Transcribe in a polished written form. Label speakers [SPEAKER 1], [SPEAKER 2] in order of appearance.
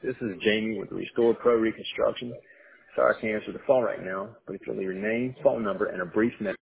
[SPEAKER 1] This is Jamie with Restore Pro Reconstruction. Sorry I can't answer the phone right now, but if you'll leave your name, phone number, and a brief message.